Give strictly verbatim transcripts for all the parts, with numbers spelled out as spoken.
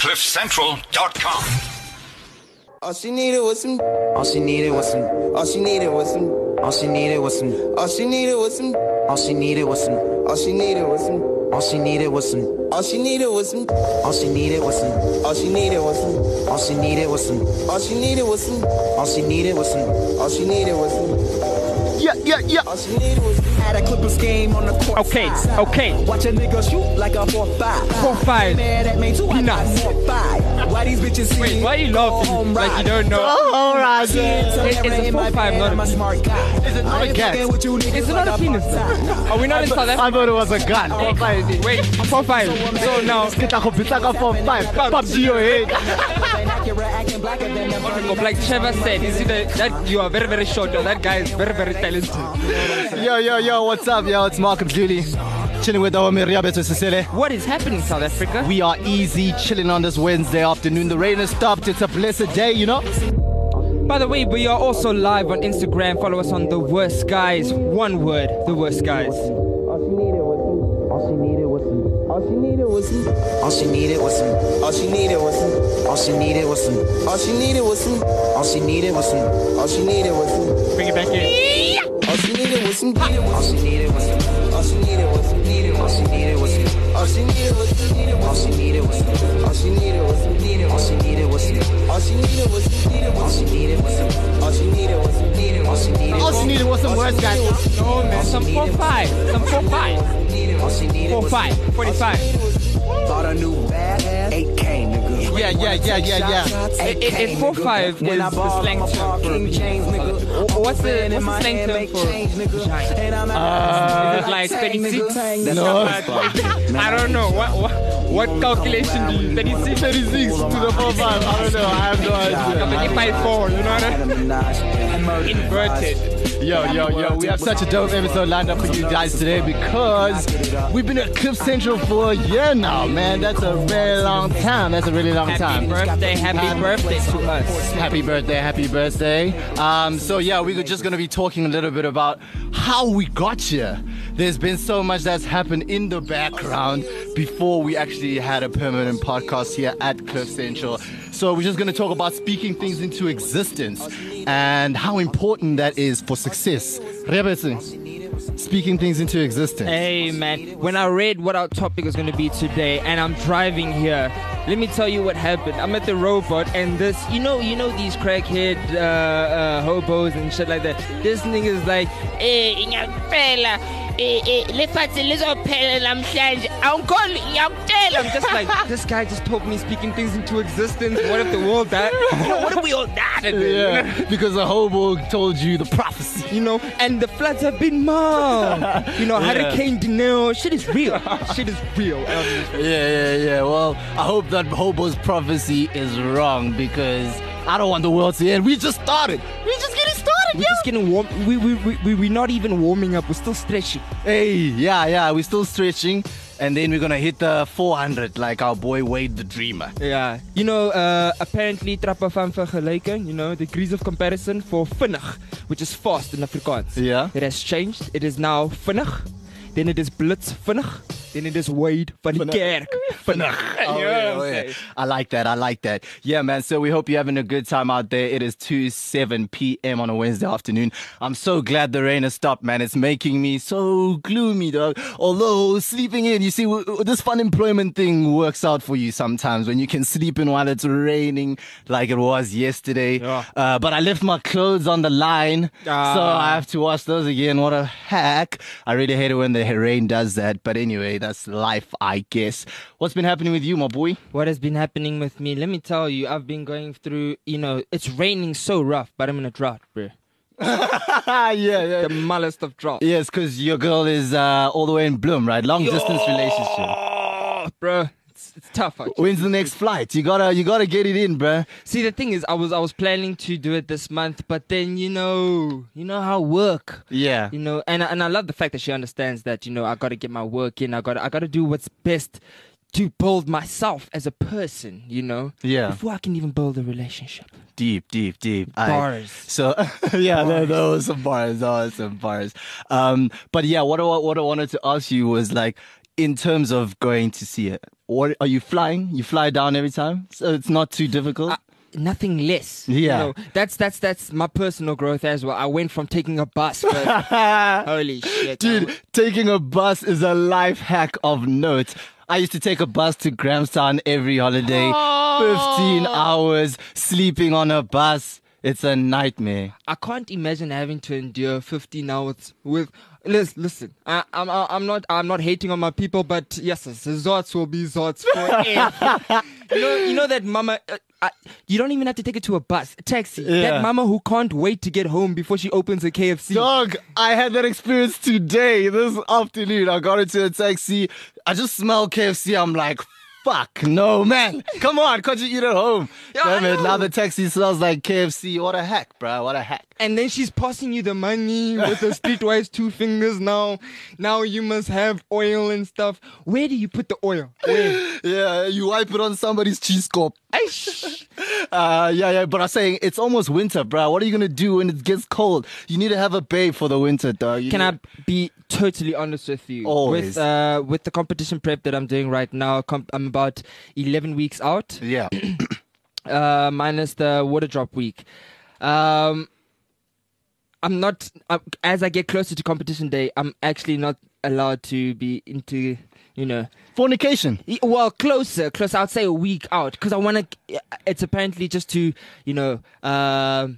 cliff central dot com. All she needed was some. All she needed was some. All she needed was some. All she needed was some. All she needed was some. All she needed was some. All she needed was some. All she needed was some. All she needed was some. All she needed was some. All she needed was some. All she needed was some. All she needed was some. All she needed was some. All she needed was some. Yeah, yeah, yeah. All she needed was some. Had a Clippers game on the court. Okay, side. okay. Watch a nigga shoot like a four five. Four five. Mad at me too. I got Peanuts. more five. Why these bitches see Wait, me? why are you Go laughing home like you ride. don't know? Oh, all right. Shit, Yeah. so Is- is never a in four my five bed, not a I'm a penis? smart guy. Is it not I a ain't cat? fucking with you niggas Is it not like a penis? part-time. Are we not in South I Africa? thought it was a gun. Four, five. Wait, four five. So now, Kita go pitaka four five. P U B G your head. like Trevor said, you see that, that you are very, very short, and that guy is very, very talented. Yo, yo, yo, what's up, yo? It's Mark and Julie. Chilling with our Miriabeto Sisele. What is happening, South Africa? We are easy chilling on this Wednesday afternoon. The rain has stopped. It's a blessed day, you know? By the way, we are also live on Instagram. Follow us on The Worst Guys. One word, The Worst Guys. All she needed was some. All she needed was some. All she needed was some. All she needed was some. All she needed was some. All she needed was some. All she needed was some. All she needed was some. All she needed was some. Bring it back in. All she needed was some. All she needed was some. All she needed was some. All she needed was some. All she needed was some. All she needed was some. All she needed was some. All she needed was some. All she needed was some. All she needed was some. All she needed was some. All she needed All was she needed was some words, guys. No, man, some four five. Some four five. All she needed Four was five. Forty-five. Bought a new bag, eight K, nigga. Yeah, yeah, yeah, yeah, yeah. It- it- it- four five is When I the ball, slang I'm a term Paul for King a James, nigga. What's the- Pen in what's the my slang hand, term make for change, nigga. And I'm Uh, Is it like thirty-six? No. I don't know. What what, what calculation do you thirty-six? thirty-six to the four five. I don't know. I have no idea. thirty-five four, you know what I mean? Inverted. Yo, yo, yo, we have such a dope episode lined up for you guys today because we've been at Cliff Central for a year now, man. That's a very long time. That's a really long Happy time. birthday, happy birthday to us. Happy birthday, happy birthday. Um, so yeah, we're just gonna be talking a little bit about how we got here. There's been so much that's happened in the background before we actually had a permanent podcast here at Cliff Central. So we're just gonna talk about speaking things into existence and how important that is for success. Rebese, speaking things into existence. Hey man, when I read what our topic is going to be today and I'm driving here, let me tell you what happened. I'm at the robot and this, you know, you know these crackhead uh, uh, hobos and shit like that. This nigga's like, hey, ngiyakupela, eh eh lefatshe lizophela namhlanje. Awungikholwi, ngiyakutela. I'm just like, this guy just told me speaking things into existence. What if the world died? You know, what if we all died? And then, you know? Yeah, because the hobo told you the prophecy. You know, and the floods have been mild. You know, Yeah. Hurricane Danielle, shit is real. Shit is real. Yeah, yeah, yeah. Well, I hope that hobo's prophecy is wrong because I don't want the world to end. We just started. We just getting started, We're yeah. just getting warm. We, we, we, we, we're not even warming up. We're still stretching. Hey, yeah, yeah. We're still stretching, and then we're gonna hit the four hundred like our boy Wade the Dreamer. Yeah. You know, uh, apparently, trappe van vergelijking, you know, degrees of comparison for vinnig, which is fast in Afrikaans. Yeah. It has changed. It is now vinnig. Then it is blitz vinnig. Then it is Wade van die kerk vinnig. Oh, You know yeah, what I'm oh, yeah. saying? I like that. I like that. Yeah, man. So we hope you're having a good time out there. It is two seven p.m. on a Wednesday afternoon. I'm so glad the rain has stopped, man. It's making me so gloomy, dog. Although sleeping in, you see, w- w- this fun employment thing works out for you sometimes when you can sleep in while it's raining like it was yesterday. Yeah. Uh, but I left my clothes on the line, Ah. so I have to wash those again. What a hack. I really hate it when the rain does that. But anyway, that's life, I guess. What's been happening with you, my boy? What has been happening with me? Let me tell you, I've been going through, you know, it's raining so rough, but I'm in a drought, bro. yeah, yeah. The mullest of drought. Yes, because your girl is uh, all the way in Bloom, right? Long distance relationship. Oh, bro, it's, it's tough. Actually. When's the next flight? You gotta, you gotta get it in, bruh. See, the thing is, I was I was planning to do it this month, but then you know, you know how work. Yeah. You know, and and I love the fact that she understands that, you know, I got to get my work in. I got I got to do what's best to build myself as a person. You know. Yeah. Before I can even build a relationship. Deep, deep, deep. I- Bars. so yeah, there, there was some bars. There was some bars. Um, but yeah, what I, what I wanted to ask you was like, in terms of going to see it, what are you flying? You fly down every time, so it's not too difficult. Uh, Nothing less. Yeah. You know, that's that's that's my personal growth as well. I went from taking a bus, but holy shit, Dude, I- taking a bus is a life hack of note. I used to take a bus to Grahamstown every holiday. fifteen hours sleeping on a bus. It's a nightmare. I can't imagine having to endure fifteen hours with. Listen, listen. I, I'm I'm not I'm not hating on my people, but yes, the Zots will be Zots forever. you know, you know that mama. Uh, I, you don't even have to take it to a bus, a taxi. Yeah. That mama who can't wait to get home before she opens a K F C. Dog, I had that experience today, this afternoon. I got into a taxi. I just smell K F C. I'm like, fuck, no, man. Come on, can't you eat at home? Yeah, I Damn it, know. now the taxi smells like K F C. What a hack, bro. What a hack. And then she's passing you the money with the streetwise two fingers. Now, now you must have oil and stuff. Where do you put the oil? Where? Yeah, you wipe it on somebody's cheese scope. Aish. Uh, yeah, yeah, but I'm saying it's almost winter, bro. What are you gonna do when it gets cold? You need to have a babe for the winter, dog. You Can need- I be totally honest with you? Always. With uh, with the competition prep that I'm doing right now, comp- I'm about eleven weeks out, Yeah. uh, minus the water drop week. Um, I'm not uh, as I get closer to competition day. I'm actually not allowed to be into, you know. Fornication. Y- Well, closer, closer. I'd say a week out because I want to. It's apparently just to, you know, um,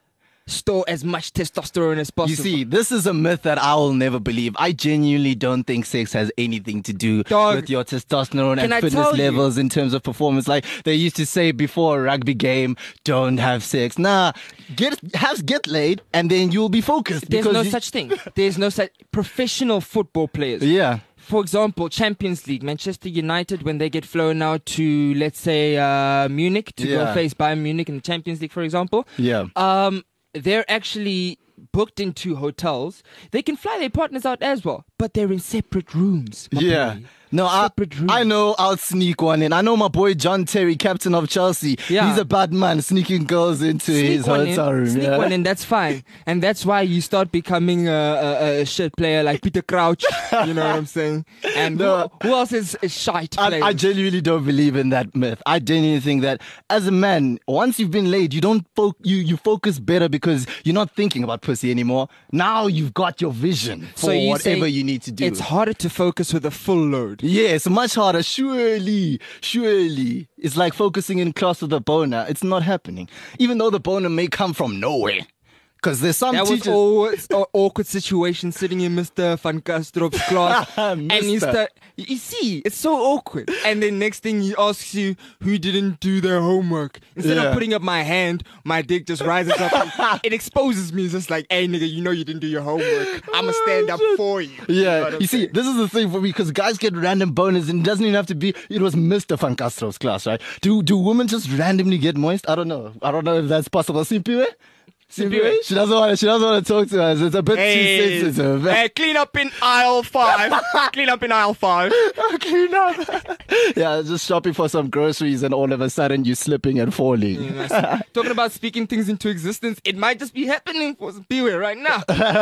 store as much testosterone as possible. You see, this is a myth that I will never believe. I genuinely don't think sex has anything to do Dog, with your testosterone can and I fitness tell you? levels in terms of performance. Like they used to say before a rugby game, don't have sex. Nah, get have get laid and then you'll be focused. There's because no you- such thing. There's no such professional football players. Yeah. For example, Champions League, Manchester United, when they get flown out to, let's say, uh, Munich to Yeah. go face Bayern Munich in the Champions League, for example, Yeah. um, they're actually booked into hotels. They can fly their partners out as well, but they're in separate rooms. my Yeah. boy. No, I, Separate rooms. I know I'll sneak one in. I know my boy John Terry, captain of Chelsea. Yeah. He's a bad man, sneaking girls into his Sneak one hotel in, room. sneak yeah. one in, that's fine. And that's why you start becoming a, a, a shit player like Peter Crouch. You know what I'm saying? And No. who, who else is, is shite I, players? I genuinely don't believe in that myth. I genuinely think that as a man, once you've been laid, you don't fo- you you focus better because you're not thinking about pussy anymore. Now you've got your vision for So you whatever say you need to do. It's harder to focus with a full load. Yes, much harder. Surely, surely. It's like focusing in class with a boner. It's not happening. Even though the boner may come from nowhere. Because there's some That was teachers... always an awkward situation sitting in Mister Van Kastrop's class. and he Mister start, you see, it's so awkward. And then next thing he asks you who didn't do their homework. Instead Yeah. of putting up my hand, my dick just rises up. and it exposes me. It's just like, hey nigga, you know you didn't do your homework. I'ma stand up for you. You know Yeah, what I'm you see, saying? this is the thing for me because guys get random bonus and it doesn't even have to be. It was Mister Van Castro's class, right? Do do women just randomly get moist? I don't know. I don't know if that's possible. Simpiwe? Simpiwe? She doesn't want to. She doesn't want to talk to us. It's a bit too sensitive. hey, clean up in aisle five. Clean up in aisle five. Clean up. Yeah, just shopping for some groceries and all of a sudden you slipping and falling. Talking about speaking things into existence, it might just be happening for some people right now.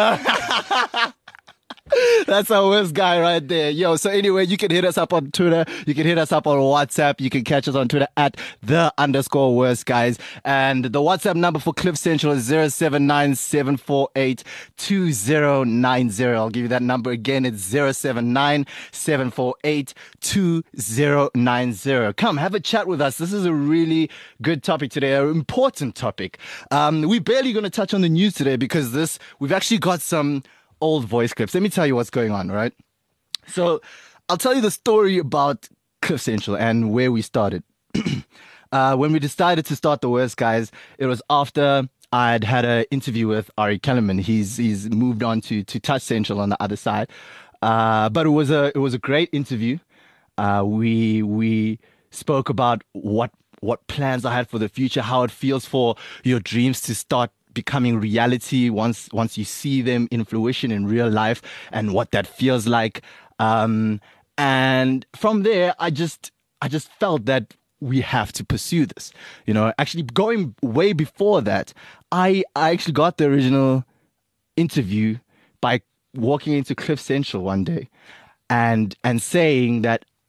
That's our worst guy right there. Yo, so anyway, you can hit us up on Twitter. You can hit us up on WhatsApp. You can catch us on Twitter at the underscore worst guys. And the WhatsApp number for Cliff Central is zero seven nine seven four eight two zero nine zero. I'll give you that number again. It's zero seven nine seven four eight two zero nine zero. Come, have a chat with us. This is a really good topic today, an important topic. Um, we're barely going to touch on the news today because this, we've actually got some old voice clips. Let me tell you what's going on, right? So I'll tell you the story about Cliff Central and where we started. uh, when we decided to start the worst guys, it was after I'd had an interview with Ari Kellerman. He's he's moved on to to Touch Central on the other side, uh, but it was a it was a great interview. Uh, we we spoke about what what plans I had for the future, how it feels for your dreams to start becoming reality once once you see them in fruition in real life and what that feels like. Um, and from there, I just I just felt that we have to pursue this. You know, actually going way before that, I I actually got the original interview by walking into Cliff Central one day and and saying that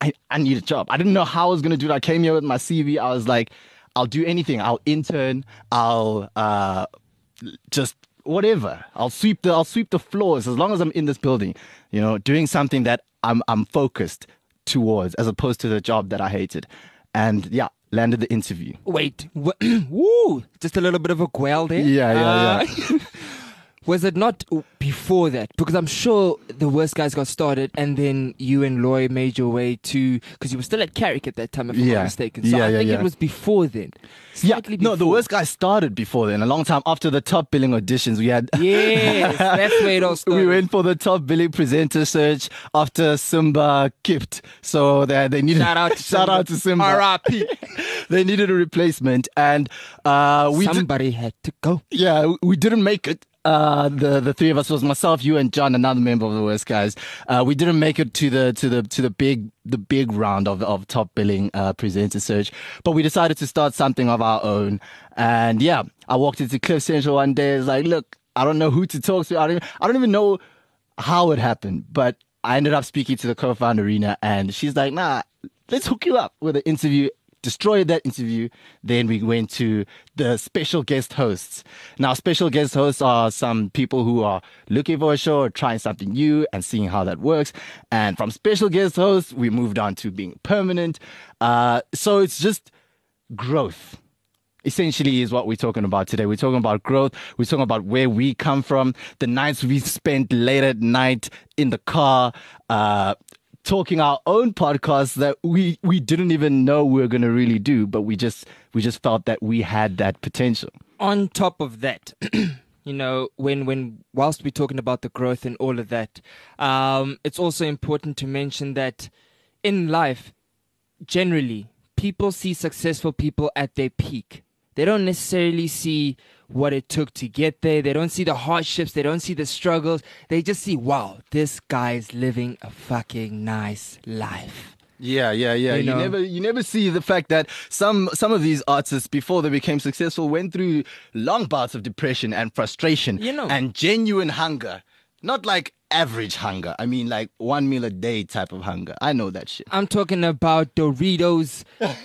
I, I need a job. I didn't know how I was gonna do it. I came here with my C V. I was like, I'll do anything. I'll intern. I'll uh, just whatever. I'll sweep the I'll sweep the floors as long as I'm in this building. You know, doing something that I'm I'm focused towards, as opposed to the job that I hated. And yeah, landed the interview. Wait, wh- woo! Just a little bit of a quail there. Yeah, yeah, yeah. Was it not before that? Because I'm sure the Worst Guys got started, and then you and Loy made your way to, because you were still at Carrick at that time, if I'm Yeah. not mistaken. So Yeah, I yeah, think yeah. it was before then. Yeah, Slightly no, the before. Worst Guys started before then. A long time after the top billing auditions, we had. Yes, that's where it all started. We went for the top billing presenter search after Simba kipped. So they, they needed. Shout out to shout Simba. out to Simba. R I P They needed a replacement, and uh, we did, Somebody had to go. yeah, we didn't make it. Uh, the the three of us was myself, you, and John, another member of the Worst Guys. Uh, we didn't make it to the to the to the big the big round of of top billing uh, presenter search, but we decided to start something of our own. And yeah, I walked into Cliff Central one day. It's like, look, I don't know who to talk to. I don't I don't even know how it happened, but I ended up speaking to the co-founder Rena, and she's like, nah, let's hook you up with an interview. Destroyed that interview. Then we went to the special guest hosts. Now, special guest hosts are some people who are looking for a show or trying something new and seeing how that works. And from special guest hosts, we moved on to being permanent. Uh, so it's just growth. Essentially is what we're talking about today. We're talking about growth. We're talking about where we come from, the nights we spent late at night in the car, uh, talking our own podcasts that we, we didn't even know we were going to really do, but we just we just felt that we had that potential. On top of that, you know, when when whilst we're talking about the growth and all of that, um, it's also important to mention that in life, generally, people see successful people at their peak. They don't necessarily see what it took to get there. They don't see the hardships. They don't see the struggles. They just see, wow, this guy's living a fucking nice life. Yeah, yeah, yeah. You You, know? never you never see the fact that some some of these artists, before they became successful, went through long bouts of depression and frustration, You know. and genuine hunger. Not like average hunger. I mean like one meal a day type of hunger. I know that shit. I'm talking about Doritos,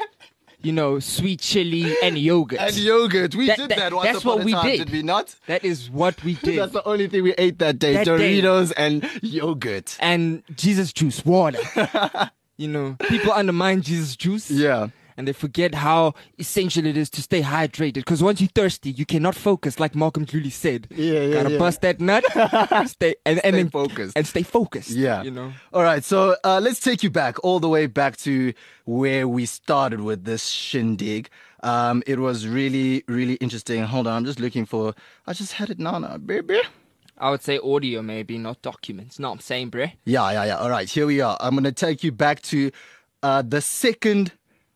you know, sweet chili and yogurt. And yogurt. We That- did that- that, once that's upon what a we time, did. did we not? That is what we did. That's the only thing we ate that day. That day. Doritos and yogurt. And Jesus juice, water. You know, people undermine Jesus juice. Yeah. And they forget how essential it is to stay hydrated. Because once you're thirsty, you cannot focus, like Malcolm Cluley said. Yeah, yeah, Gotta yeah. bust that nut. stay and, and Stay then focused. And stay focused. Yeah. You know. All right. So uh, let's take you back, all the way back to where we started with this shindig. Um, it was really, really interesting. Hold on. I'm just looking for. I just had it now, now, baby. I would say audio, maybe, not documents. No, I'm saying, bruh. Yeah, yeah, yeah. All right. Here we are. I'm going to take you back to uh, the second.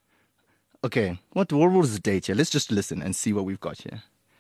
Okay. What, what was the date here? Let's just listen and see what we've got here.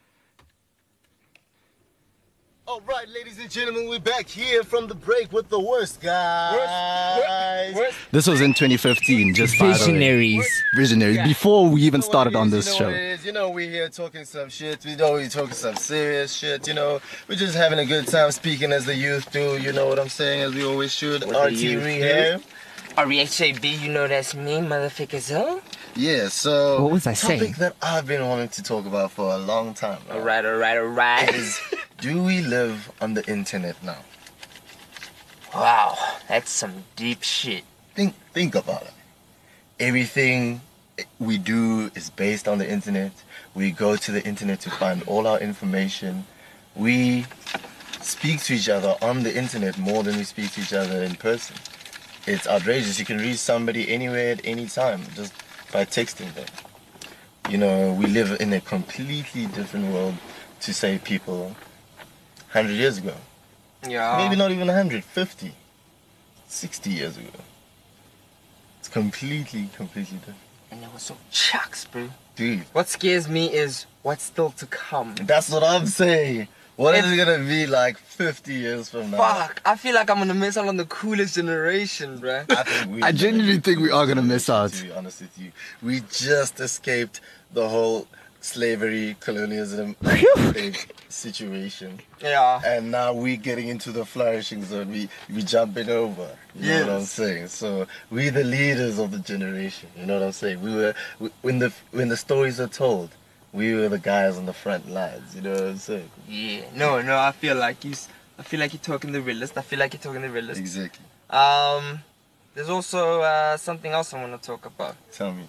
All right, ladies and gentlemen, we're back here from the break with the Worst Guys. This was in twenty fifteen, just by the way. Visionaries. Visionaries. Before we even You know what started it on is, this you know show. what it is. You know, we're here talking some shit. We know we're talking some serious shit. You know, we're just having a good time speaking as the youth do. You know what I'm saying? As we always should. R T Rehab. R E H A B, you know that's me, motherfuckers, huh? Yeah, so. What was I topic saying? that I've been wanting to talk about for a long time now Alright, alright, alright. is, do we live on the internet now? Wow, that's some deep shit. Think, think about it. Everything we do is based on the internet. We go to the internet to find all our information. We speak to each other on the internet more than we speak to each other in person. It's outrageous. You can reach somebody anywhere at any time just by texting them. You know, we live in a completely different world to, say, people one hundred years ago. Yeah. Maybe not even one hundred, fifty, sixty years ago. It's completely, completely different. And it was so chucks, bro. Dude, What scares me is what's still to come. that's what I'm saying. What is it gonna be like fifty years from now? Fuck, I feel like I'm gonna miss out on the coolest generation, bruh. I think we I genuinely think we are gonna miss out. To be honest with you, we just escaped the whole slavery, colonialism big situation. Yeah. And now we're getting into the flourishing zone. We we jumping over. You know what I'm Yes. saying? So we the leaders of the generation. You know what I'm saying? We were we, when the when the stories are told, we were the guys on the front lines. You know what I'm saying? Yeah. No, no. I feel like you. s- I feel like you're talking the realist. I feel like you're talking the realist. Exactly. Um, there's also uh, something else I want to talk about. Tell me.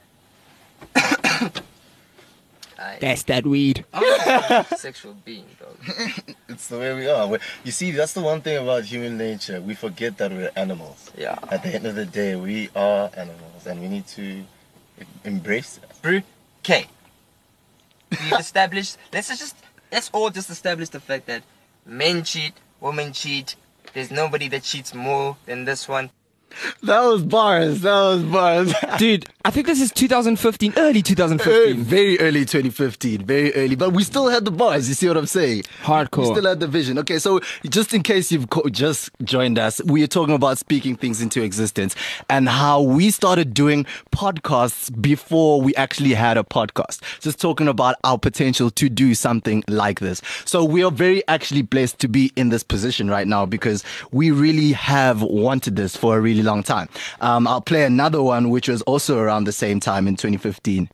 I, That's that weed. I'm a sexual being, dog. It's the way we are. We- You see, that's the one thing about human nature. We forget that we're animals. Yeah. At the end of the day, we are animals, and we need to e- embrace that. Brew. Okay. We've established. Let's just. Let's all just establish the fact that men cheat, women cheat. There's nobody that cheats more than this one. That was bars. That was bars. Dude, I think this is two thousand fifteen, early two thousand Very, fifteen. very early twenty fifteen, very early, but we still had the bars. You see what I'm saying? Hardcore. We still had the vision. Okay, so just in case you've co- just joined us, we are talking about speaking things into existence and how we started doing podcasts before we actually had a podcast. Just talking about our potential to do something like this. So we are very actually blessed to be in this position right now because we really have wanted this for a really long time. Um, I'll play another one which was also around the same time in twenty fifteen.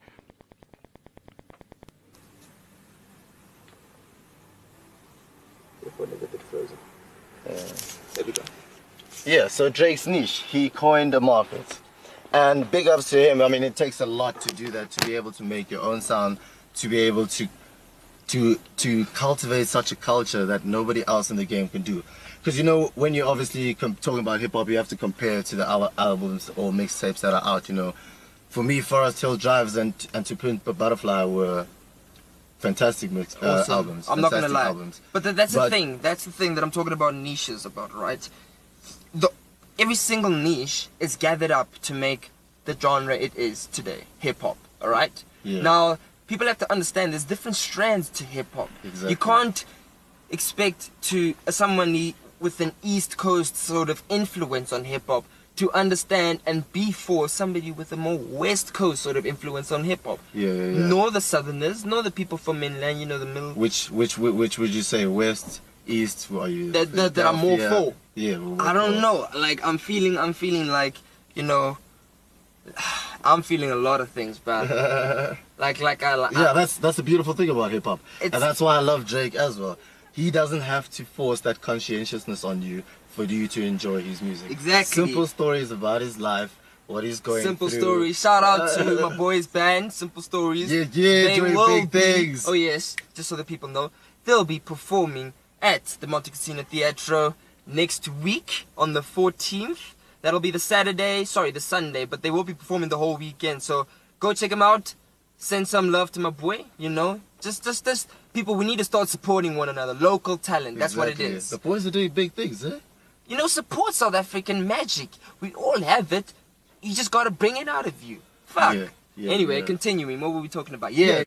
Yeah, so Drake's niche, he coined a market. And big ups to him. I mean, it takes a lot to do that, to be able to make your own sound, to be able to to to cultivate such a culture that nobody else in the game can do. Because, you know, when you're obviously com- talking about hip-hop, you have to compare it to the other albums or mixtapes that are out, you know. For me, Forest Hill Drives and, and To Pimp a Butterfly were fantastic mix, uh, Awesome. albums. I'm not gonna fantastic lie. Albums. But th- that's But- the thing. That's the thing that I'm talking about niches about, right? The every single niche is gathered up to make the genre it is today, hip hop. All right. Yeah. Now people have to understand there's different strands to hip hop. Exactly. You can't expect to uh, someone e- with an East Coast sort of influence on hip hop to understand and be for somebody with a more West Coast sort of influence on hip hop. Yeah, yeah, yeah. Nor the Southerners, nor the people from mainland, you know, the middle. Which which which would you say? West, East? Who are you? That- that- that are more Yeah. for. Yeah. we're more I don't for. know. Like I'm feeling, I'm feeling like, you know, I'm feeling a lot of things, but like, like I, like, Yeah, I, that's that's the beautiful thing about hip hop, and It's- that's why I love Drake as well. He doesn't have to force that conscientiousness on you for you to enjoy his music. Exactly. Simple stories about his life, what he's going Simple through. Stories. Shout out to my boys band, Simple Stories. Yeah, yeah, They doing will big be- things. Oh yes, just so that people know, they'll be performing at the Monte Cassino Teatro next week on the fourteenth. That'll be the Saturday, sorry, the Sunday, but they will be performing the whole weekend. So go check them out. Send some love to my boy. You know, just, just, just people. We need to start supporting one another. Local talent. That's what it Exactly. is. The boys are doing big things, eh? You know, support South African magic. We all have it. You just gotta bring it out of you. Fuck. Yeah, yeah, anyway, yeah. continuing. What were we talking about? Yeah.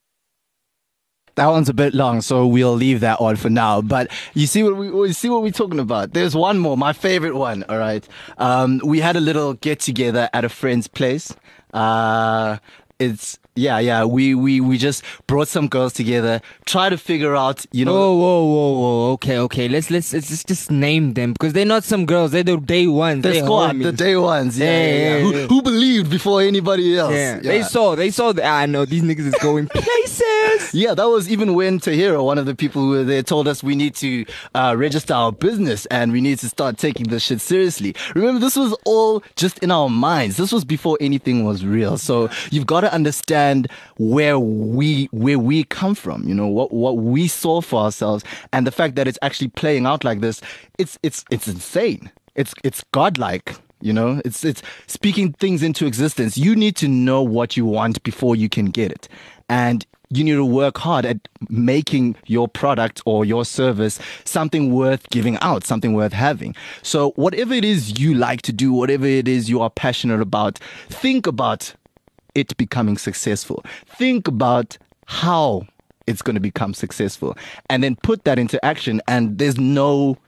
That one's a bit long, so we'll leave that on for now. But you see what we you see what we're talking about. There's one more, my favorite one. All right, um, we had a little get together at a friend's place. Uh, it's yeah, yeah. We we we just brought some girls together, try to figure out, you know. Whoa, whoa, whoa, whoa. Okay, okay. Let's let's let's just, just name them because they're not some girls. They're the day ones. The They're squad, the homies. day ones, yeah, Yeah, yeah, yeah. yeah, Who, yeah. who believed before anybody else? Yeah. They saw. They saw. The, I know these niggas is going places. Yeah, that was even when Tahira, one of the people who were there, told us we need to uh, register our business and we need to start taking this shit seriously. Remember, this was all just in our minds. This was before anything was real. So you've got to understand where we where we come from. You know what what we saw for ourselves, and the fact that it's actually playing out like this. It's it's it's insane. It's it's godlike. You know, it's it's speaking things into existence. You need to know what you want before you can get it. And you need to work hard at making your product or your service something worth giving out, something worth having. So whatever it is you like to do, whatever it is you are passionate about, think about it becoming successful. Think about how it's going to become successful and then put that into action. And there's no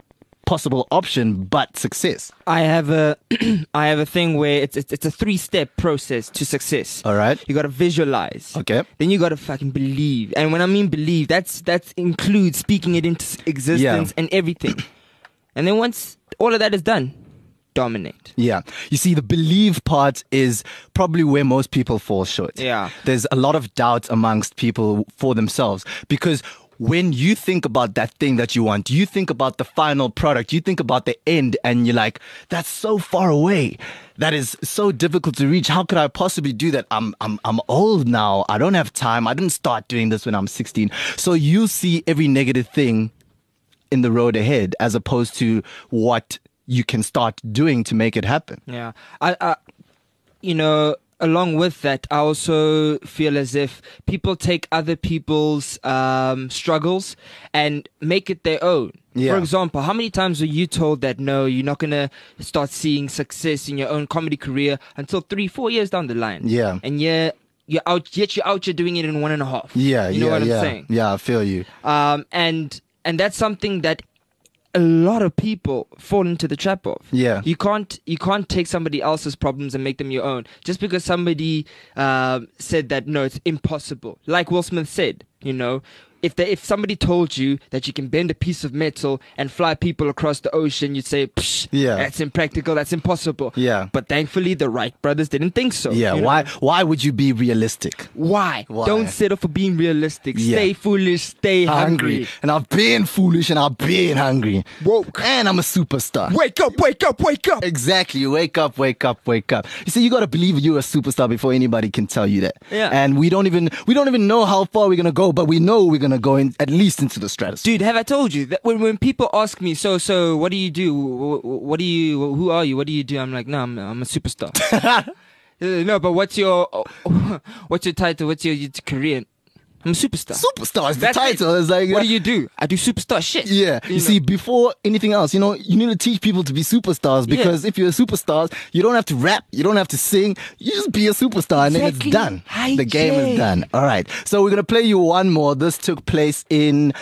possible option but success. I have a I have a thing where it's it's, it's a three step process to success. All right. You gotta visualize. Okay. Then you gotta fucking believe. And when I mean believe, that's that includes speaking it into existence Yeah. and everything. And then once all of that is done, dominate. Yeah. You see, the believe part is probably where most people fall short. Yeah. There's a lot of doubt amongst people for themselves because when you think about that thing that you want, you think about the final product, you think about the end, and you're like, that's so far away. That is so difficult to reach. How could I possibly do that? I'm I'm I'm old now. I don't have time. I didn't start doing this when I'm sixteen. So you see every negative thing in the road ahead as opposed to what you can start doing to make it happen. Yeah. I, I you know, along with that, I also feel as if people take other people's um, struggles and make it their own. Yeah. For example, how many times were you told that no, you're not gonna start seeing success in your own comedy career until three, four years down the line? Yeah. And yeah, you're out. Yet you're out. You're doing it in one and a half. Yeah, you know yeah, what I'm yeah. saying? Yeah, I feel you. Um, and and that's something that a lot of people fall into the trap of. Yeah. You can't you can't take somebody else's problems and make them your own. Just because somebody um, said that no, it's impossible. Like Will Smith said, you know, if they, if somebody told you that you can bend a piece of metal and fly people across the ocean, you'd say, Psh, Yeah. that's impractical, that's impossible. Yeah. But thankfully, the Wright brothers didn't think so. Yeah, you know? why why would you be realistic? Why? Why? Don't settle for being realistic. Yeah. Stay foolish. Stay hungry. And I've been foolish and I've been hungry. Woke. And I'm a superstar. Wake up! Wake up! Wake up! Exactly. Wake up, wake up, wake up. You see, you gotta believe you're a superstar before anybody can tell you that. Yeah. And we don't even we don't even know how far we're gonna go, but we know we're gonna go in at least into the stratosphere. Dude, have I told you that when, when people ask me, so so what do you do? What, what do you? Who are you? What do you do? I'm like, no, I'm I'm a superstar. Uh, no, but what's your what's your title? What's your, your career? I'm a superstar. Superstar is the That's it. title. It's like What do you do? I do superstar shit. Yeah, you, know? see, before anything else, you know, you need to teach people to be superstars because if you're a superstar, you don't have to rap, you don't have to sing, you just be a superstar and Exactly. then it's done. Hi, the game Jay. is done. All right, so we're gonna play you one more. This took place in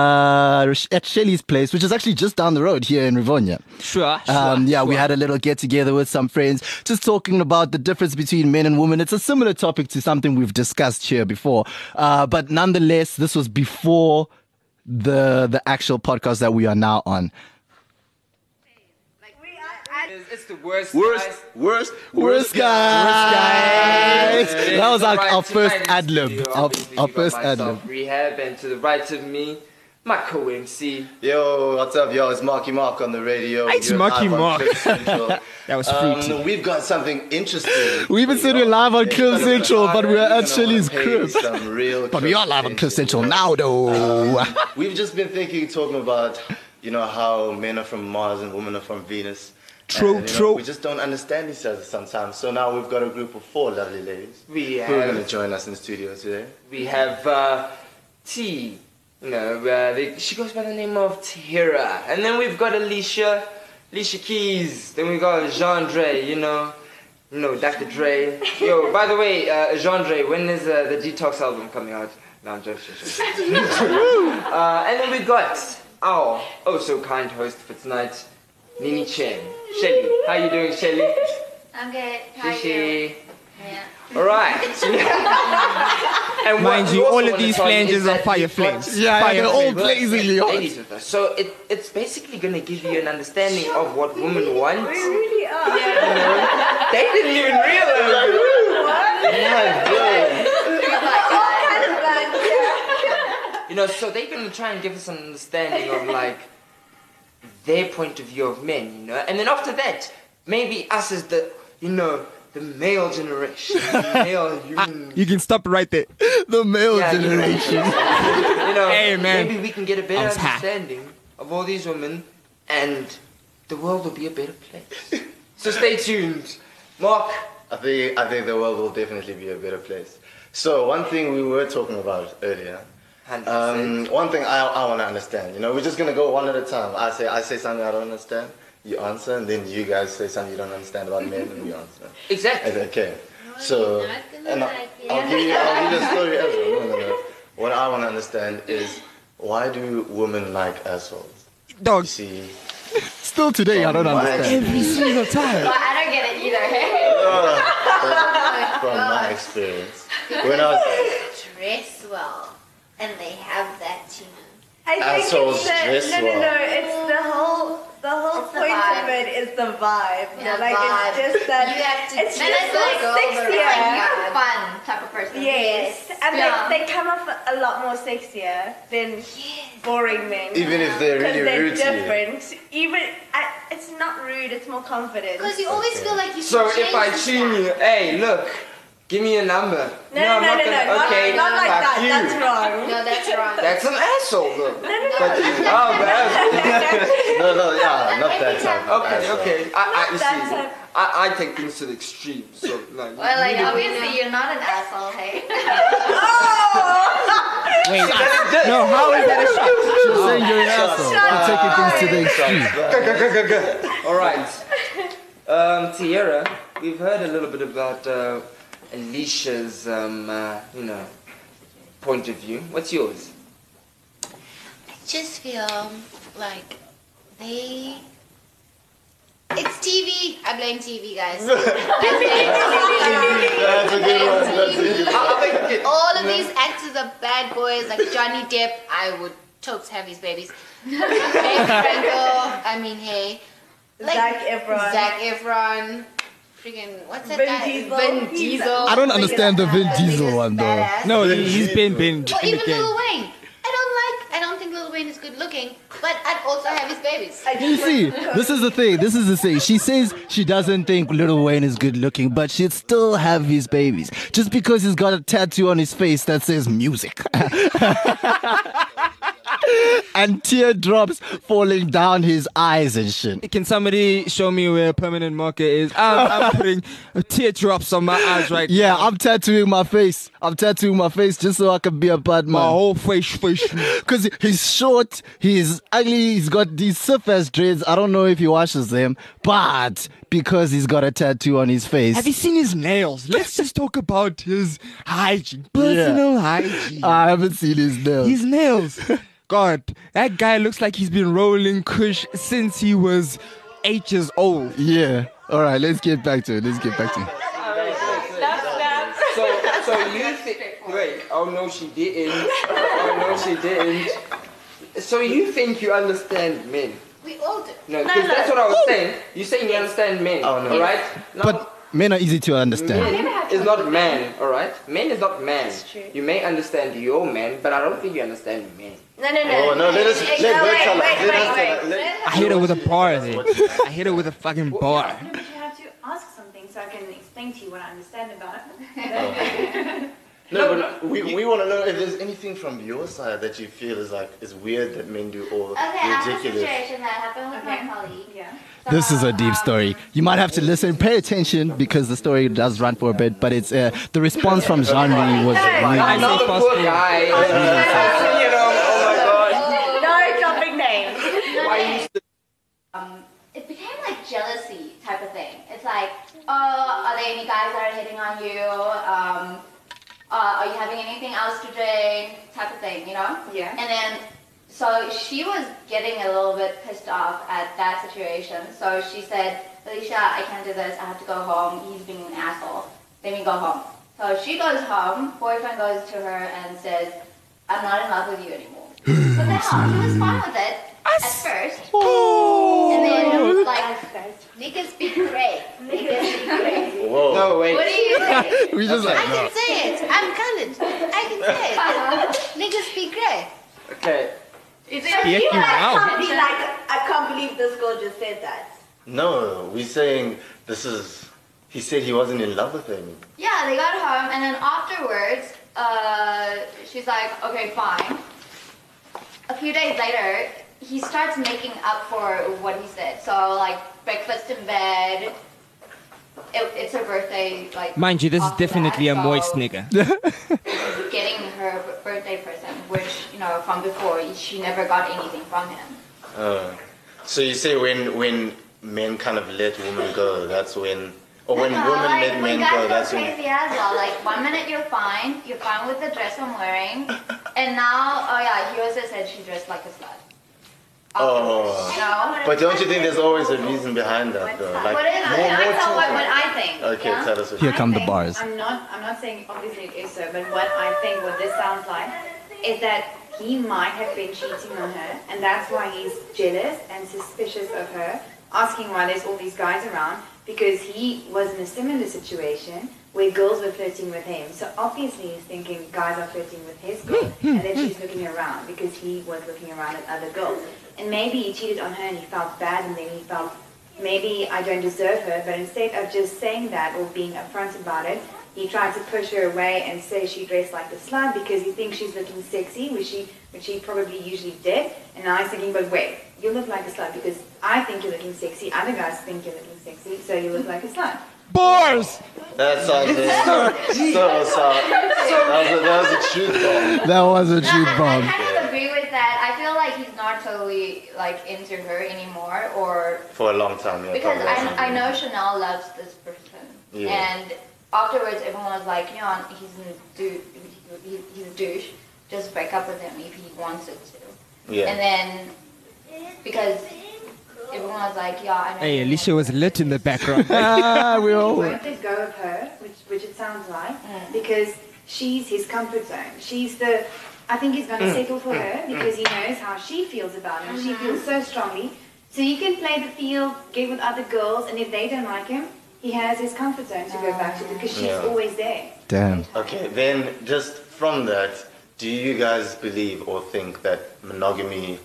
uh, at Shelly's place, which is actually just down the road here in Rivonia. Sure. sure Um, yeah, we sure. had a little get together with some friends, just talking about the difference between men and women. It's a similar topic to something we've discussed here before, uh, but nonetheless, this was before the the actual podcast that we are now on. It's, it's the worst. Worst, guys. worst, Worst guys. That was our, our first ad lib. Our, our first ad lib. Rehab, and to the right of me, my co-M C. Yo, what's up, yo? It's Marky Mark on the radio. It's You're Marky live on Mark. Cliff Central. That was Um, fruity. we've got something interesting. We've been sitting live on Cliff Central, but we're at Shelly's crib. Some real But we are live on Cliff Central now, though. We've just been thinking, talking about, you know, how men are from Mars and women are from Venus. True, And, you know, true. we just don't understand each other sometimes. So now we've got a group of four lovely ladies We who are going to have join us in the studio today. we have uh, T. You know, uh, they, she goes by the name of Tira, and then we've got Alicia, Alicia Keys. Then we got Jean Dre. You know, you know, Doctor Dre. Yo, by the way, uh, Jean Dre, when is uh, the Detox album coming out? No, I'm joking. uh, and then we got our oh so kind host for tonight, Nini Chen. Shelly, how you doing, Shelly? I'm good. How are you? Shishi. Yeah. All right. And Mind what you, we all also of wanna these tell you flanges is are that fire we've got- flames. Yeah, Fire yeah, they're all flames. blazingly hot. ladies with us. So it, it's basically going to give you an understanding of what women want. We really are. Yeah. They didn't even realize it. All kind of bad. You know, so they're going to try and give us an understanding of like their point of view of men, you know. And then after that, maybe us as the, you know, the male generation, the male human. You can stop right there. The male Yeah, you know. generation. You know, Hey, man. maybe we can get a I better was hot. understanding of all these women, and the world will be a better place. So stay tuned, Mark. I think I think the world will definitely be a better place. So one thing we were talking about earlier. one hundred percent. Um, one thing I, I want to understand. You know, we're just gonna go one at a time. I say I say something I don't understand. You answer, and then you guys say something you don't understand about men, and we answer. Exactly. Is it okay? So, not gonna and I, like it. I'll give you I'll give you a story as well. No, no, no. What I want to understand is why do women like assholes? You Dog. see, Still today, I don't understand. Every single time. Well, I don't get it either. Hey? From my experience, when I was Dress well, and they have that too. I think Assholes it's the, dress no, no, no. well. It's the whole, the whole It's the point vibe. of it is the vibe. Yeah, like vibe. it's just that You have to. it's then just it's like like girls are sexier. like you're a fun type of person. Yes, and Yeah. they, they come off a lot more sexier than boring men. even if they're Because really they're rude to you. different. Even I, it's not rude. It's more confident. Because you always feel like you So should if I change the tune you, hey, look, give me a number. No, no, I'm no, not no, gonna, no, not, okay, not like fuck that. you. That's wrong. No, that's wrong. That's an asshole, though. No, no, no. But you, oh, that's, No, no, yeah, not that type. of okay, asshole. okay. I, I, you Not see, that I, I take things to the extreme. So, like, Well, like you need to- obviously you're not an asshole, hey? Wait, no, how is that a shot? You're saying you're an asshole. You're taking things to the extreme. Go, go, go, go, go. All right. Um, Tierra, we've heard a little bit about uh, Alicia's, um, uh, you know, point of view. What's yours? Just feel like they. It's T V. I blame T V, guys. I That's a good one. That's a good one. I think All of these actors are bad boys, like Johnny Depp. I would totes have his babies. Dave Franco. I mean, hey. Like, Zac Efron. Zac Efron. Freaking, what's that Vin guy? Diesel. Vin He's- Diesel. I don't understand the Vin Diesel one though. Badass. No, he- he's been been Or even again. Lil Wayne. I don't like, I don't think Lil Wayne is good looking, but I'd also have his babies. I just You see, this is the thing. This is the thing. She says she doesn't think Lil Wayne is good looking, but she'd still have his babies just because he's got a tattoo on his face that says music. And teardrops falling down his eyes and shit. Can somebody show me where a permanent marker is? I'm, I'm putting teardrops on my eyes right Yeah, now. I'm tattooing my face. I'm tattooing my face just so I can be a bad My man. whole face, face. Because he's short, he's ugly, he's got these surface dreads. I don't know if he washes them, but because he's got a tattoo on his face. Have you seen his nails? Let's just talk about his hygiene, personal hygiene. I haven't seen his nails. His nails. God, that guy looks like he's been rolling kush since he was eight years old. Yeah. All right, let's get back to it. Let's get back to it. So, so you think? Wait. Oh no, she didn't. Oh no, she didn't. So you think you understand men? We all do. No, because that's what I was saying. You saying you understand men, Oh, no. all right? Now, But men are easy to understand. men is not man, all right? Men is not man. You may understand your man, but I don't think you understand men. No, no, no. Oh, no, let us, let No, her wait, tell us. wait, Let wait, us wait. tell us. Let- I hit her with a bar there. I hit her with a fucking bar. You have to ask something so I can explain to you what I understand about it. No, but we, we want to know if there's anything from your side that you feel is like is weird that men do or Okay, I have a ridiculous. situation that happened with my colleague. Yeah. This is a deep story. You might have to listen, pay attention because the story does run for a bit, but it's uh, the response from Jean-Marie was I really know the poor guy. You know, oh my god. No dropping names. Why you still Um, it became like jealousy type of thing. It's like, oh, are there any guys that are hitting on you? Um, uh, are you having anything else to drink? Type of thing, you know? Yeah. And then, so she was getting a little bit pissed off at that situation. So she said, Alicia, I can't do this. I have to go home. He's being an asshole. Let me go home. So she goes home. Boyfriend goes to her and says, I'm not in love with you anymore. What the hell? He was fine with it at first. And then, like, niggas be great. Niggas be great. Whoa. No, wait. What do you say? We just I like, can say it. I'm colored. I can say it. Niggas be great. Okay. So Speak you your like mouth. can't be like, I can't believe this girl just said that. No, we're saying this is. He said he wasn't in love with her anymore. Yeah, they got home, and then afterwards, uh, she's like, okay, fine. A few days later, he starts making up for what he said. So, like, breakfast in bed. It, it's her birthday, like. Mind you, this is after definitely that, a moist so nigga. Getting her b- birthday present, which, you know, from before, she never got anything from him. Uh, so you say when when men kind of let women go, that's when, or when No, women like, let when men guys go, that's when. crazy as well. Like, one minute you're fine, you're fine with the dress I'm wearing, and now, oh yeah, he also said she dressed like a slut. Oh. You know? But don't you think there's always a reason behind that, though? Like, What is it? more, I more tell what, to- what I think. Okay, yeah? tell us what Here you come the think- bars. I'm not. I'm not saying obviously it is so, but what I think, what this sounds like, is that he might have been cheating on her, and that's why he's jealous and suspicious of her, asking why there's all these guys around, because he was in a similar situation where girls were flirting with him. So obviously he's thinking guys are flirting with his girl, and then she's looking around because he was looking around at other girls. And maybe he cheated on her and he felt bad, and then he felt, maybe I don't deserve her, but instead of just saying that or being upfront about it, he tried to push her away and say she dressed like a slut because he thinks she's looking sexy, which she, which he probably usually did. And now he's thinking, but wait, you look like a slut because I think you're looking sexy, other guys think you're looking sexy, so you look like a slut. Bars! That sounds so, so sad. That was a, that was a truth bomb. That was a No, truth I, bomb. I kind of agree with that. I feel like he's not totally like into her anymore, or For a long time, yeah. because probably. I, I know Chanel loves this person, Yeah. and afterwards everyone was like, you know, he's a dude, he, he's a douche. Just break up with him if he wants it to. Yeah. And then because everyone was like, yeah, I know. Hey, Alicia was lit in the background. Ah, we all. He won't let go of her, which, which it sounds like, because she's his comfort zone. She's the, I think he's going to settle for her because he knows how she feels about him. She feels so strongly. So he can play the field, get with other girls, and if they don't like him, he has his comfort zone to go back to because she's Yeah. always there. Damn. Okay, then just from that, do you guys believe or think that monogamy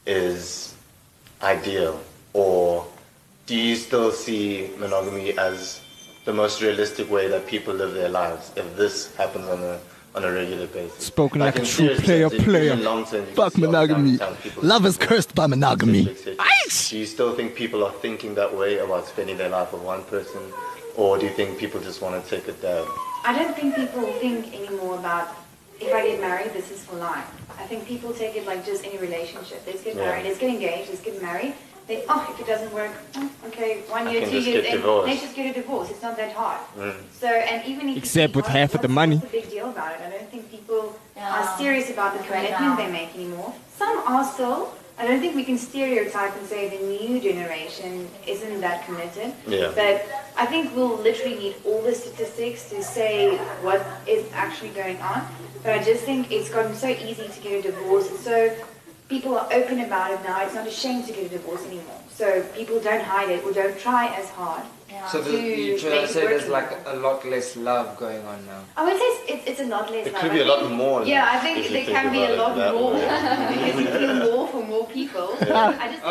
is ideal? Or do you still see monogamy as the most realistic way that people live their lives if this happens on a on a regular basis? Spoken like a in true serious player, sense, in- player. in long term, you can Fuck see all the monogamy. time people- Love is cursed by monogamy. Do you still think people are thinking that way about spending their life with one person? Or do you think people just want to take a dab? I don't think people think anymore about if I get married, this is for life. I think people take it like just any relationship. Let's get Yeah. married, let's get engaged, let's get married. Then, oh, if it doesn't work, oh, okay, one I year, can two just years, get and divorced. let's just get a divorce. It's not that hard. Mm. So, and even if you Except think, with what- half of the what's- money. What's the big deal about it? I don't think people No. are serious about the Right commitment now. they make anymore. Some are still. I don't think we can stereotype and say the new generation isn't that committed. Yeah. But I think we'll literally need all the statistics to say what is actually going on. But I just think it's gotten so easy to get a divorce. And so people are open about it now. It's not a shame to get a divorce anymore. So people don't hide it or don't try as hard. So the, to you trying make to it say work there's like anymore. a lot less love going on now? I would say it's, it's, it's a lot less. It love. could I be a lot think- more. Yeah, I if think you there think can be a about lot it that more way. because you feel more for more people. I just think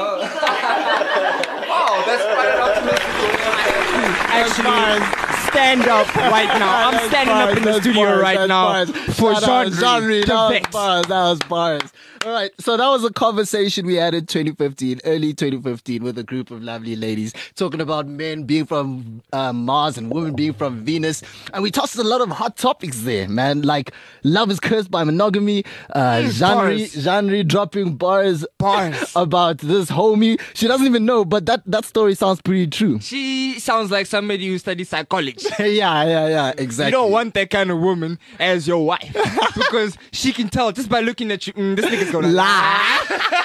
Oh, that's quite an optimistic Actually, stand up right now. I'm That's standing up bars, in the that's studio bars, right that's now bars. for Shout out, genre Genre, to that was vex. bars, that was bars. All right, so that was a conversation we had in twenty fifteen, early twenty fifteen, with a group of lovely ladies talking about men being from uh, Mars and women being from Venus, and we tossed a lot of hot topics there, man. Like love is cursed by monogamy, uh, genre, bars. genre dropping bars, Bars. about this homie. She doesn't even know, but that that story sounds pretty true. She sounds like somebody who studies psychology. yeah, yeah, yeah, exactly. You don't want that kind of woman as your wife because she can tell just by looking at you, mm, this nigga's gonna lie.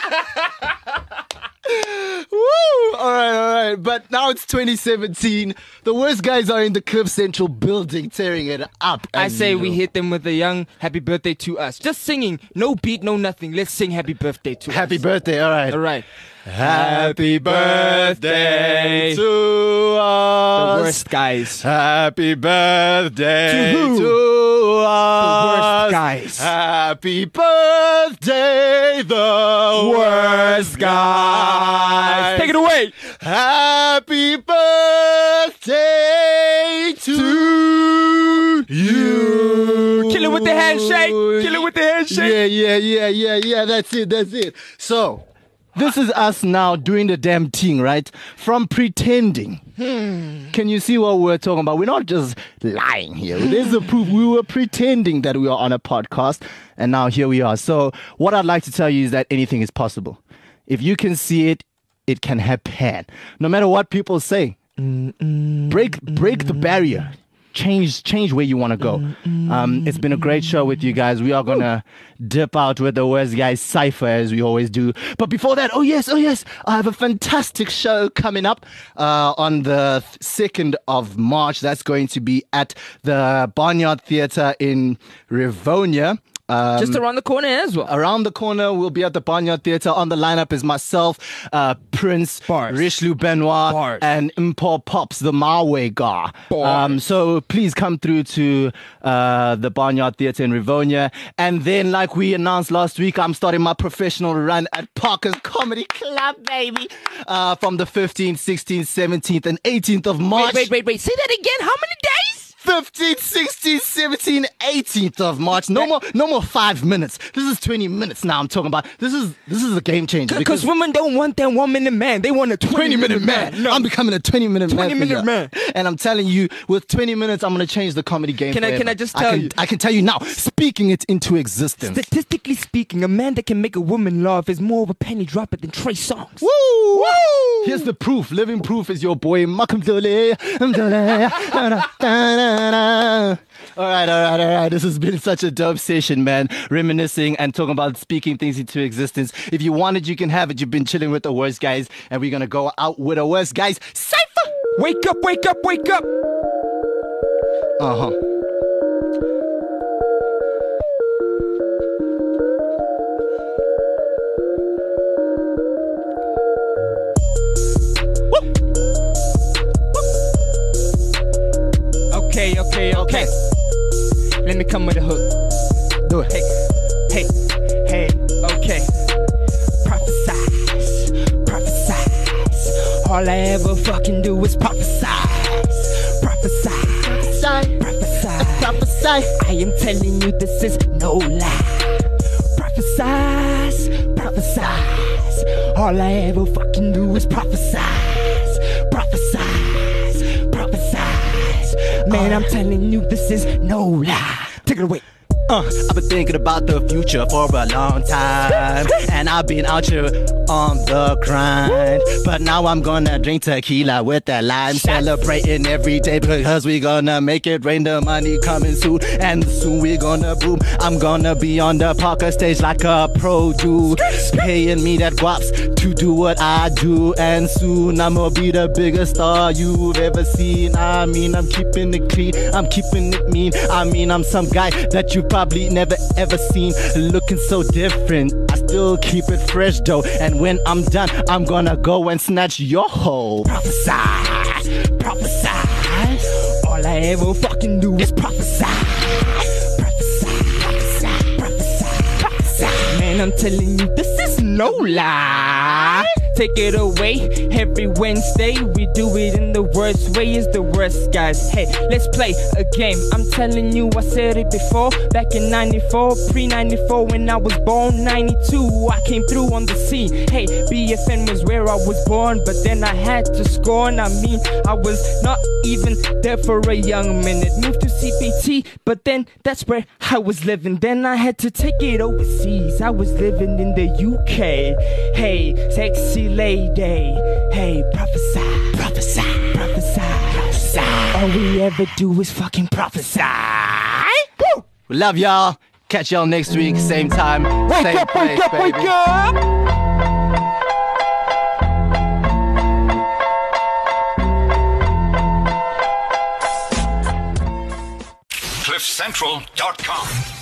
Woo! All right, all right. But now it's twenty seventeen. The worst guys are in the Cliff Central building, tearing it up. I as say we usual. hit them with a young happy birthday to us. Just singing, no beat, no nothing. Let's sing happy birthday to Happy us. birthday, all right. All right. Happy birthday to The us. worst guys. Happy birthday To who? to us. The worst guys. Happy birthday, the worst guys. Take it away. Happy birthday to you. Kill it with the handshake. Kill it with the handshake. Yeah, yeah, yeah, yeah, yeah. That's it. That's it. So, this is us now doing the damn thing, right? From pretending. Hmm. Can you see what we're talking about? We're not just lying here. There's the proof. We were pretending that we were on a podcast, and now here we are. So, what I'd like to tell you is that anything is possible. If you can see it, it can happen. No matter what people say. Break break the barrier. change change where you want to go. Um, it's been a great show with you guys. We are gonna dip out with the Worst Guys Cypher as we always do. But before that, oh yes, oh yes, I have a fantastic show coming up uh, on the second of March. That's going to be at the Barnyard Theatre in Rivonia. Um, Just around the corner as well. Around the corner, we'll be at the Barnyard Theatre. On the lineup is myself, uh, Prince, Bars. Richelieu Benoit, Bars. and Impor Pops, the Mawe guy. Bars. Um, so please come through to uh, the Barnyard Theatre in Rivonia. And then, like we announced last week, I'm starting my professional run at Parker's Comedy Club, baby, uh, from the fifteenth, sixteenth, seventeenth, and eighteenth of March. Wait, wait, wait, wait. Say that again. How many days? fifteenth, sixteenth, seventeenth, eighteenth of March. No more, no more five minutes. This is twenty minutes now. I'm talking about. This is this is a game changer. Because women don't want that one minute man. They want a twenty minute man. No. I'm becoming a twenty minute man. twenty minute man. And I'm telling you, with twenty minutes, I'm gonna change the comedy game. Can I- forever. can I just tell can, you? I can tell you now. Speaking it into existence. Statistically speaking, a man that can make a woman laugh is more of a penny dropper than Trey Songz. Woo! Woo! Here's the proof. Living proof is your boy Malcolm Dole. All right, all right, all right. This has been such a dope session, man. Reminiscing and talking about speaking things into existence. If you want it, you can have it. You've been chilling with the Worst Guys, and we're gonna go out with the Worst Guys Cypher. Wake up, wake up, wake up. Uh huh. Okay, okay, okay. Let me come with a hook. Do it. Hey, hey, hey, okay. Prophesize, prophesize. All I ever fucking do is prophesize, prophesize, prophesize, prophesize. I am telling you this is no lie. Prophesize, prophesize. All I ever fucking do is prophesize, prophesize, prophesize. Man, I'm telling you this is no lie. Take it away. Uh, I've been thinking about the future for a long time, and I've been out here on the grind. But now I'm gonna drink tequila with that lime, celebrating every day because we gonna make it rain. The money coming soon, and soon we gonna boom. I'm gonna be on the Parker stage like a pro do, paying me that guaps to do what I do, and soon I'm gonna be the biggest star you've ever seen. I mean, I'm keeping it clean, I'm keeping it mean. I mean, I'm some guy that you probably never ever seen, looking so different. I still keep it fresh though, and when I'm done, I'm gonna go and snatch your hoe. Prophesy, prophesy. All I ever fucking do is prophesy, prophesy, prophesy, prophesy, prophesy. Man, I'm telling you, this is no lie. Take it away. Every Wednesday we do it in the worst way. Is the Worst Guys. Hey, let's play a game. I'm telling you, I said it before. Back in ninety-four, pre ninety-four, when I was born. ninety-two, I came through on the scene. Hey, B F N was where I was born, but then I had to scorn. I mean, I was not even there for a young minute. Moved to C P T, but then that's where I was living. Then I had to take it overseas. I was living in the U K. Hey, sexy lady, hey, prophesy, prophesy, prophesy, prophesy. All we ever do is fucking prophesy. Woo! We love y'all. Catch y'all next week, same time, Wake same up, place, wake up, baby. wake up! cliff central dot com